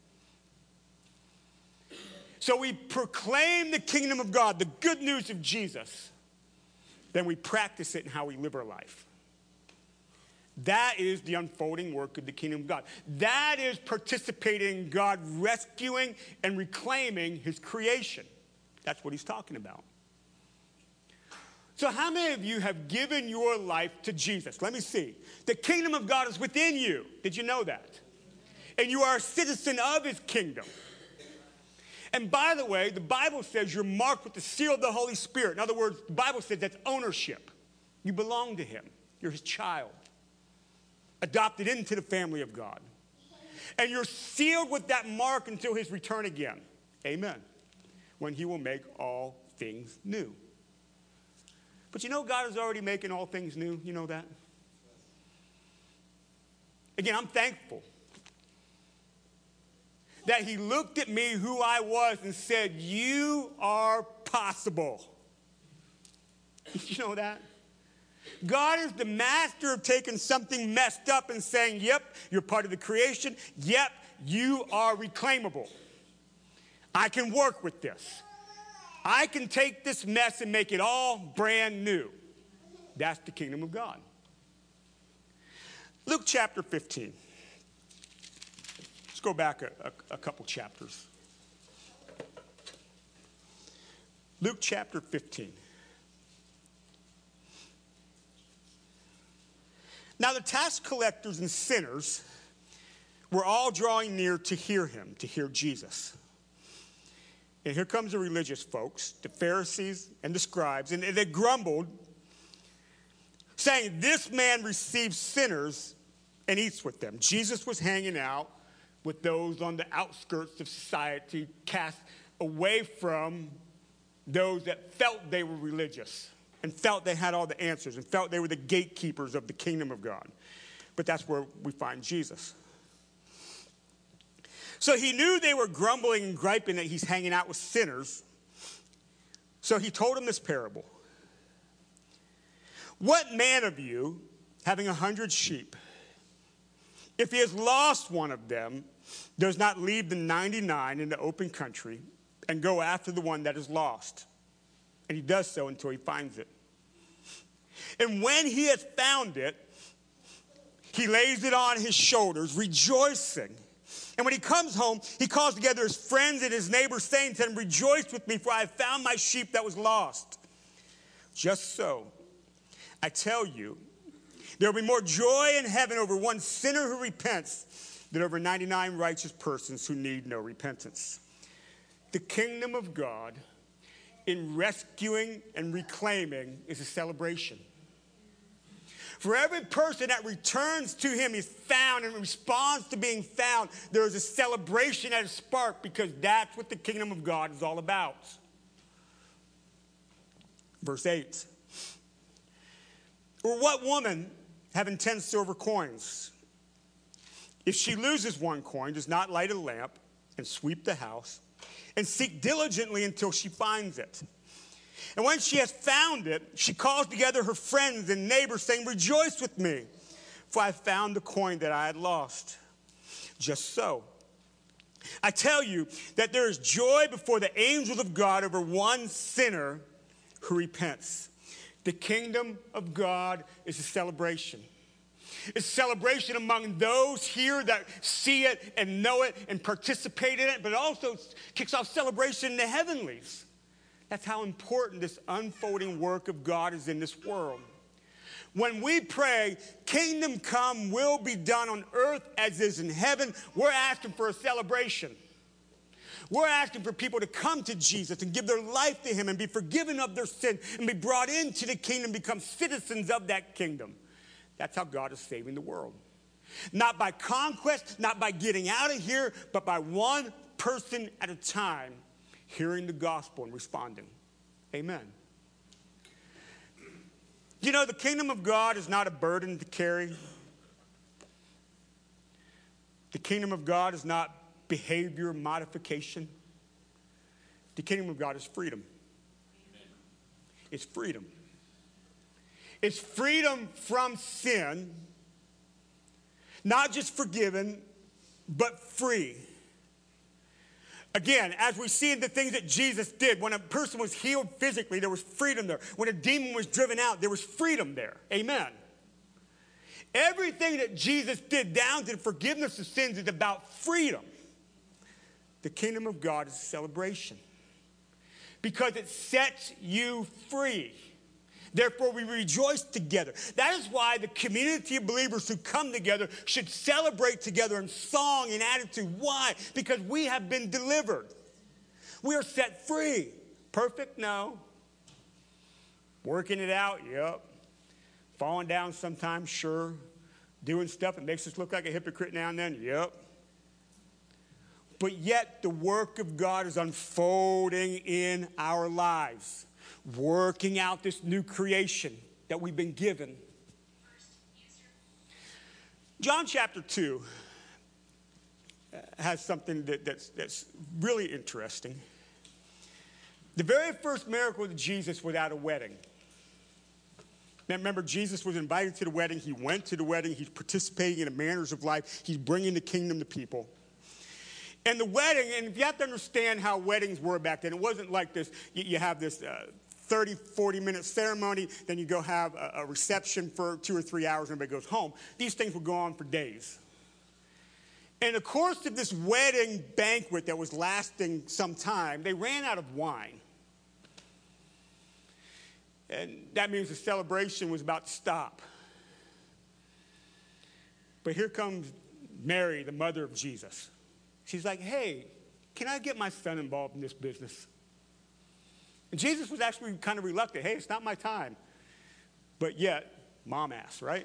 So we proclaim the kingdom of God, the good news of Jesus. Then we practice it in how we live our life. That is the unfolding work of the kingdom of God. That is participating in God rescuing and reclaiming his creation. That's what he's talking about. So how many of you have given your life to Jesus? Let me see. The kingdom of God is within you. Did you know that? And you are a citizen of his kingdom. And by the way, the Bible says you're marked with the seal of the Holy Spirit. In other words, the Bible says that's ownership. You belong to him. You're his child. Adopted into the family of God. And you're sealed with that mark until his return again. Amen. When he will make all things new. But you know God is already making all things new. You know that? Again, I'm thankful that he looked at me, who I was, and said, you are possible. Did you know that? God is the master of taking something messed up and saying, yep, you're part of the creation. Yep, you are reclaimable. I can work with this. I can take this mess and make it all brand new. That's the kingdom of God. Luke chapter fifteen. Let's go back a, a, a couple chapters. Luke chapter fifteen. Now the tax collectors and sinners were all drawing near to hear him, to hear Jesus. And here comes the religious folks, the Pharisees and the scribes, and they grumbled, saying, this man receives sinners and eats with them. Jesus was hanging out with those on the outskirts of society, cast away from those that felt they were religious and felt they had all the answers and felt they were the gatekeepers of the kingdom of God. But that's where we find Jesus. So he knew they were grumbling and griping that he's hanging out with sinners. So he told them this parable. What man of you, having a hundred sheep, if he has lost one of them, does not leave the ninety-nine in the open country and go after the one that is lost? And he does so until he finds it. And when he has found it, he lays it on his shoulders, rejoicing. And when he comes home, he calls together his friends and his neighbors, saying to them, rejoice with me, for I have found my sheep that was lost. Just so, I tell you, there will be more joy in heaven over one sinner who repents than over ninety-nine righteous persons who need no repentance. The kingdom of God in rescuing and reclaiming is a celebration. For every person that returns to him is found and responds to being found, there is a celebration at a spark, because that's what the kingdom of God is all about. Verse eight. Or what woman, having ten silver coins, if she loses one coin, does not light a lamp and sweep the house and seek diligently until she finds it? And when she has found it, she calls together her friends and neighbors, saying, rejoice with me, for I found the coin that I had lost. Just so, I tell you that there is joy before the angels of God over one sinner who repents. The kingdom of God is a celebration. It's a celebration among those here that see it and know it and participate in it, but it also kicks off celebration in the heavenlies. That's how important this unfolding work of God is in this world. When we pray, kingdom come, will be done on earth as is in heaven, we're asking for a celebration. We're asking for people to come to Jesus and give their life to him and be forgiven of their sin and be brought into the kingdom, become citizens of that kingdom. That's how God is saving the world. Not by conquest, not by getting out of here, but by one person at a time hearing the gospel and responding. Amen. You know, the kingdom of God is not a burden to carry. The kingdom of God is not behavior modification. The kingdom of God is freedom. It's freedom. It's freedom from sin, not just forgiven, but free. Again, as we see in the things that Jesus did, when a person was healed physically, there was freedom there. When a demon was driven out, there was freedom there. Amen. Everything that Jesus did down to the forgiveness of sins is about freedom. The kingdom of God is a celebration because it sets you free. Therefore, we rejoice together. That is why the community of believers who come together should celebrate together in song and attitude. Why? Because we have been delivered. We are set free. Perfect? No. Working it out? Yep. Falling down sometimes? Sure. Doing stuff that makes us look like a hypocrite now and then? Yep. But yet the work of God is unfolding in our lives, working out this new creation that we've been given. John chapter two has something that, that's, that's really interesting. The very first miracle of Jesus was at a wedding. Now, remember, Jesus was invited to the wedding. He went to the wedding. He's participating in the manners of life. He's bringing the kingdom to people. And the wedding, and if you have to understand how weddings were back then, it wasn't like this. You, you have this uh, thirty, forty minute ceremony, then you go have a, a reception for two or three hours and everybody goes home. These things would go on for days. In the course of this wedding banquet that was lasting some time, they ran out of wine. And that means the celebration was about to stop. But here comes Mary, the mother of Jesus. She's like, hey, can I get my son involved in this business? And Jesus was actually kind of reluctant. Hey, it's not my time. But yet, mom asked, right?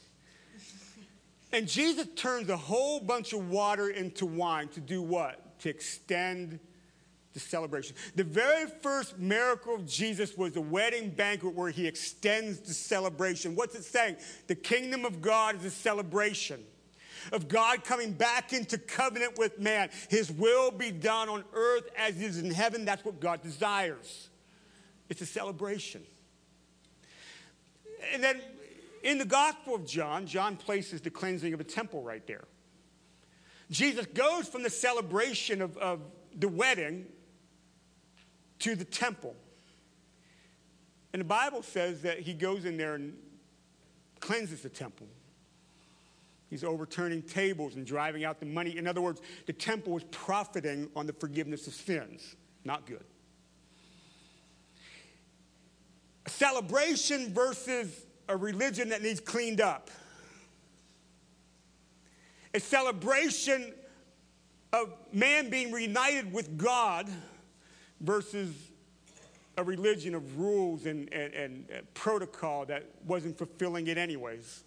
And Jesus turns a whole bunch of water into wine to do what? To extend the celebration. The very first miracle of Jesus was the wedding banquet where he extends the celebration. What's it saying? The kingdom of God is a celebration of God coming back into covenant with man. His will be done on earth as it is in heaven. That's what God desires. It's a celebration. And then in the Gospel of John, John places the cleansing of a temple right there. Jesus goes from the celebration of, of the wedding to the temple. And the Bible says that he goes in there and cleanses the temple. He's overturning tables and driving out the money. In other words, the temple was profiting on the forgiveness of sins. Not good. A celebration versus a religion that needs cleaned up. A celebration of man being reunited with God versus a religion of rules and, and, and protocol that wasn't fulfilling it anyways.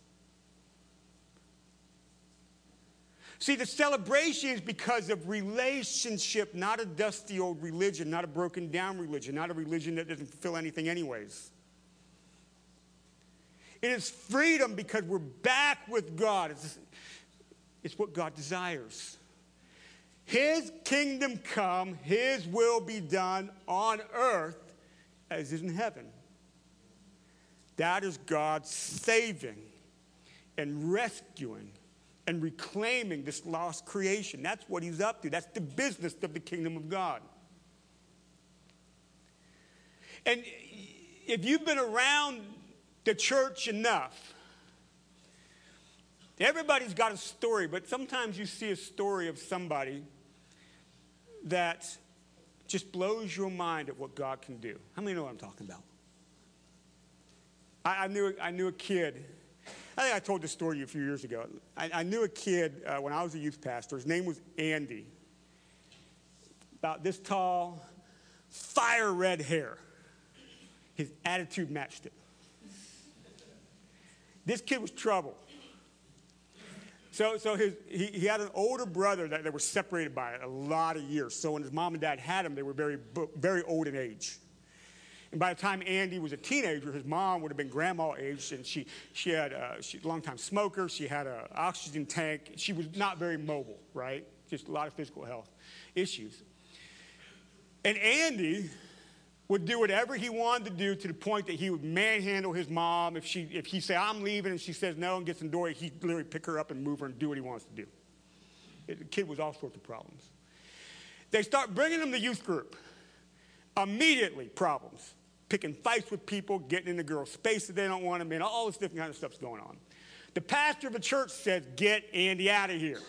See, the celebration is because of relationship, not a dusty old religion, not a broken down religion, not a religion that doesn't fulfill anything anyways. It is freedom because we're back with God. It's, it's what God desires. His kingdom come, his will be done on earth as is in heaven. That is God saving and rescuing and reclaiming this lost creation. That's what he's up to. That's the business of the kingdom of God. And if you've been around the church enough, everybody's got a story, but sometimes you see a story of somebody that just blows your mind at what God can do. How many know what I'm talking about? I, I, knew, I knew a kid. I think I told this story to you a few years ago. I, I knew a kid uh, when I was a youth pastor. His name was Andy. About this tall, fire red hair. His attitude matched it. This kid was trouble. So, so his, he, he had an older brother that they were separated by a lot of years. So when his mom and dad had him, they were very, very old in age. And by the time Andy was a teenager, his mom would have been grandma age, and she, she had a, she, a long-time smoker. She had an oxygen tank. She was not very mobile, right? Just a lot of physical health issues. And Andy would do whatever he wanted to do to the point that he would manhandle his mom. If she, if he said, I'm leaving, and she says no and gets in the door, he'd literally pick her up and move her and do what he wants to do. It, the kid was all sorts of problems. They start bringing him to youth group. Immediately, problems. Picking fights with people, getting in the girls' space that they don't want him in, all this different kind of stuff's going on. The pastor of the church says, get Andy out of here.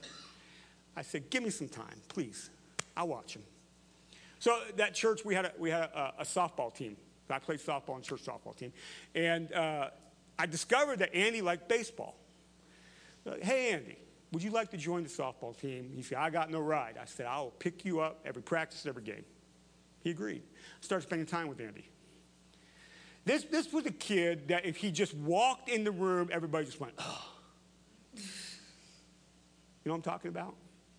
I said, give me some time, please. I'll watch him. So that church, we had a, we had a, a softball team. I played softball on church softball team. And uh, I discovered that Andy liked baseball. Like, hey, Andy, would you like to join the softball team? He said, I got no ride. I said, I will pick you up every practice, every game. He agreed. I started spending time with Andy. This, this was a kid that if he just walked in the room, everybody just went, oh. You know what I'm talking about?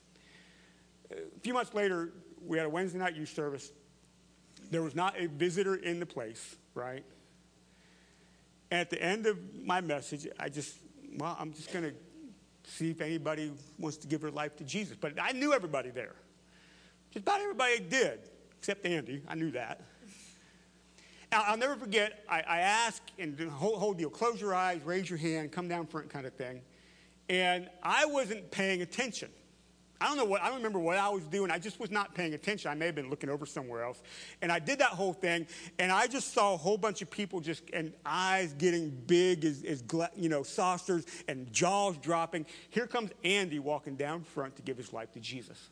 A few months later, we had a Wednesday night youth service. There was not a visitor in the place, right? And at the end of my message, I just, well, I'm just going to see if anybody wants to give their life to Jesus. But I knew everybody there. Just about everybody did, except Andy. I knew that. I'll never forget, I, I asked, and the whole, whole deal, close your eyes, raise your hand, come down front kind of thing. And I wasn't paying attention. I don't know what, I don't remember what I was doing. I just was not paying attention. I may have been looking over somewhere else. And I did that whole thing, and I just saw a whole bunch of people just, and eyes getting big as, as you know, saucers, and jaws dropping. Here comes Andy walking down front to give his life to Jesus.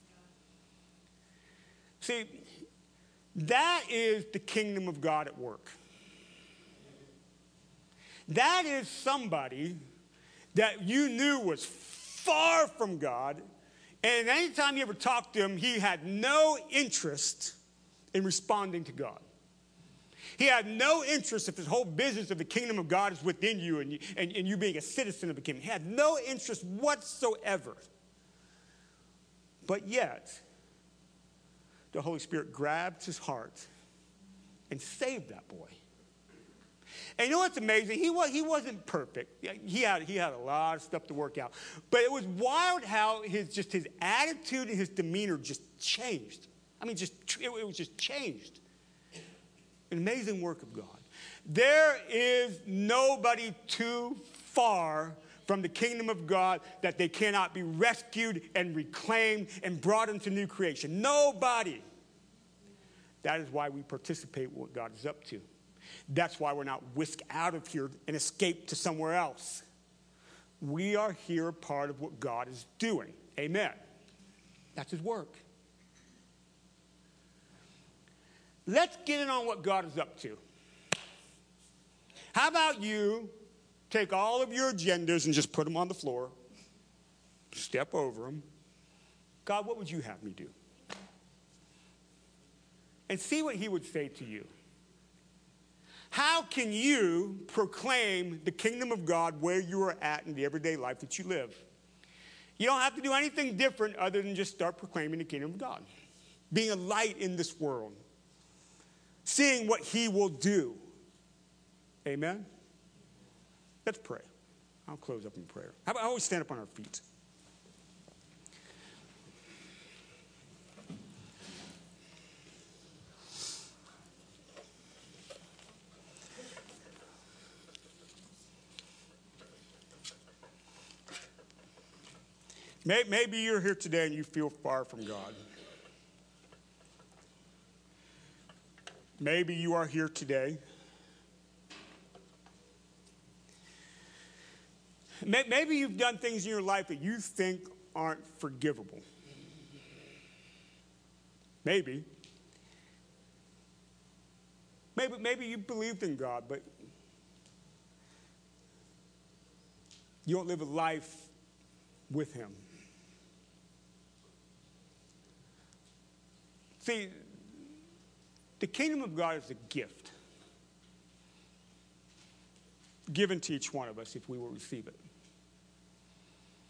See, that is the kingdom of God at work. That is somebody that you knew was far from God, and anytime you ever talked to him, he had no interest in responding to God. He had no interest if this whole business of the kingdom of God is within you and you, and, and you being a citizen of the kingdom. He had no interest whatsoever. But yet, the Holy Spirit grabbed his heart and saved that boy. And you know what's amazing? He, was, he wasn't perfect. He had, he had a lot of stuff to work out. But it was wild how his, just his attitude and his demeanor just changed. I mean, just it, it was just changed. An amazing work of God. There is nobody too far from the kingdom of God that they cannot be rescued and reclaimed and brought into new creation. Nobody. That is why we participate in what God is up to. That's why we're not whisked out of here and escaped to somewhere else. We are here part of what God is doing. Amen. That's his work. Let's get in on what God is up to. How about you take all of your agendas and just put them on the floor, step over them. God, what would you have me do? And see what he would say to you. How can you proclaim the kingdom of God where you are at in the everyday life that you live? You don't have to do anything different other than just start proclaiming the kingdom of God. Being a light in this world. Seeing what he will do. Amen? Let's pray. I'll close up in prayer. How about I always stand up on our feet? Maybe you're here today and you feel far from God. Maybe you are here today. Maybe you've done things in your life that you think aren't forgivable. Maybe. Maybe, maybe you believed in God, but you don't live a life with him. See, the kingdom of God is a gift given to each one of us if we will receive it.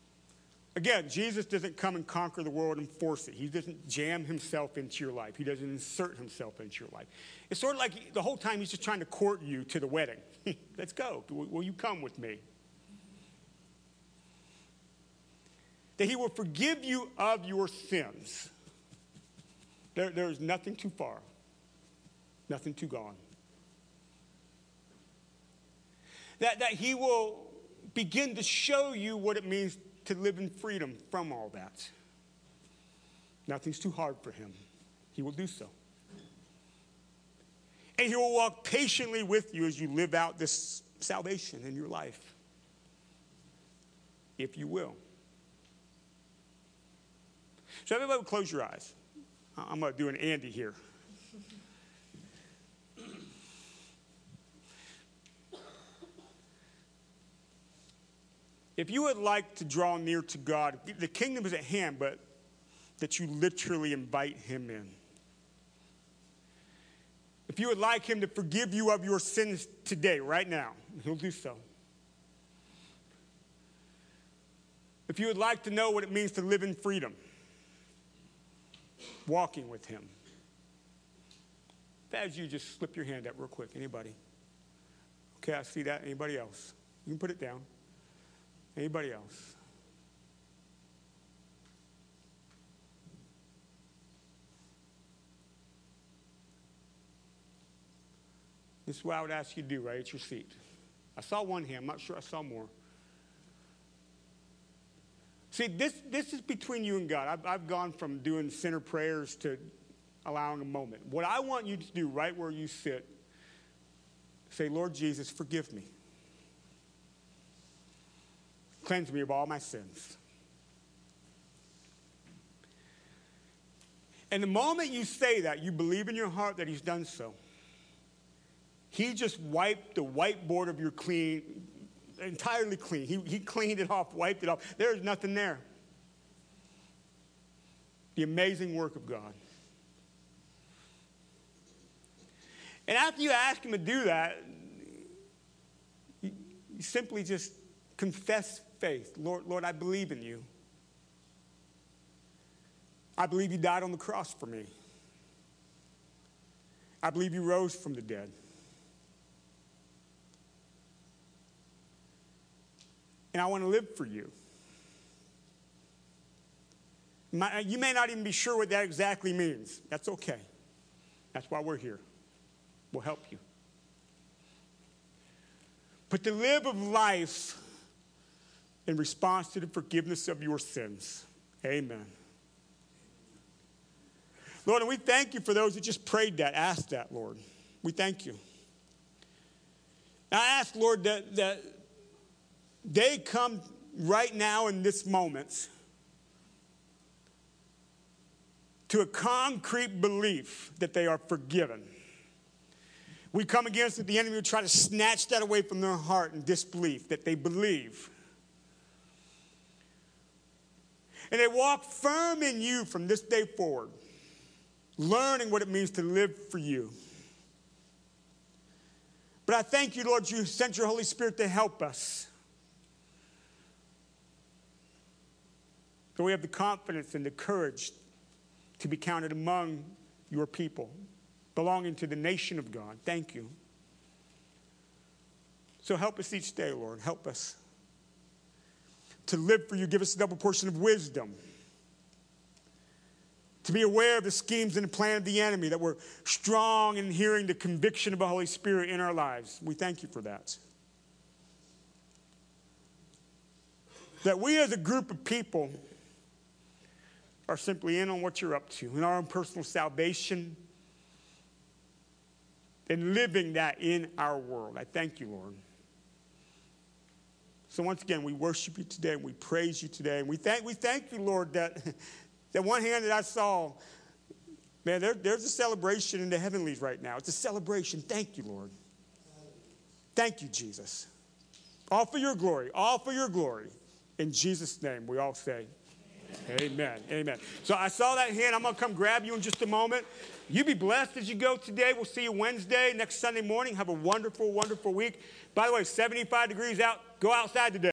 Again, Jesus doesn't come and conquer the world and force it. He doesn't jam himself into your life. He doesn't insert himself into your life. It's sort of like the whole time he's just trying to court you to the wedding. Let's go. Will you come with me? That he will forgive you of your sins. There, there is nothing too far, nothing too gone. That, that he will begin to show you what it means to live in freedom from all that. Nothing's too hard for him. He will do so. And he will walk patiently with you as you live out this salvation in your life. If you will. So everybody close your eyes. I'm going to do an Andy here. If you would like to draw near to God, the kingdom is at hand, but that you literally invite him in. If you would like him to forgive you of your sins today, right now, he'll do so. If you would like to know what it means to live in freedom, walking with him. As you just slip your hand up real quick. Anybody? Okay, I see that. Anybody else? You can put it down. Anybody else? This is what I would ask you to do right at your seat. I saw one hand. I'm not sure I saw more. See, this, this is between you and God. I've, I've gone from doing sinner prayers to allowing a moment. What I want you to do right where you sit, say, Lord Jesus, forgive me. Cleanse me of all my sins. And the moment you say that, you believe in your heart that he's done so. He just wiped the whiteboard of your clean, entirely clean. He, he cleaned it off, wiped it off. There's nothing there. The amazing work of God. And after you ask him to do that, you, you simply just confess faith. Lord, Lord, I believe in you. I believe you died on the cross for me. I believe you rose from the dead. And I want to live for you. My, you may not even be sure what that exactly means. That's okay. That's why we're here. We'll help you. But to live of life in response to the forgiveness of your sins. Amen. Lord, and we thank you for those that just prayed that, asked that, Lord. We thank you. I ask, Lord, that, that they come right now in this moment to a concrete belief that they are forgiven. We come against it, the enemy will try to snatch that away from their heart in disbelief, that they believe. And they walk firm in you from this day forward, learning what it means to live for you. But I thank you, Lord, you sent your Holy Spirit to help us. So we have the confidence and the courage to be counted among your people, belonging to the nation of God. Thank you. So help us each day, Lord. Help us to live for you. Give us a double portion of wisdom. To be aware of the schemes and the plan of the enemy, that we're strong in hearing the conviction of the Holy Spirit in our lives. We thank you for that. That we as a group of people are simply in on what you're up to, in our own personal salvation, and living that in our world. I thank you, Lord. So once again, we worship you today, and we praise you today. And we thank, we thank you, Lord, that, that one hand that I saw, man, there, there's a celebration in the heavenlies right now. It's a celebration. Thank you, Lord. Thank you, Jesus. All for your glory. All for your glory. In Jesus' name, we all say, amen. Amen. So I saw that hand. I'm going to come grab you in just a moment. You be blessed as you go today. We'll see you Wednesday, next Sunday morning. Have a wonderful, wonderful week. By the way, seventy-five degrees out. Go outside today.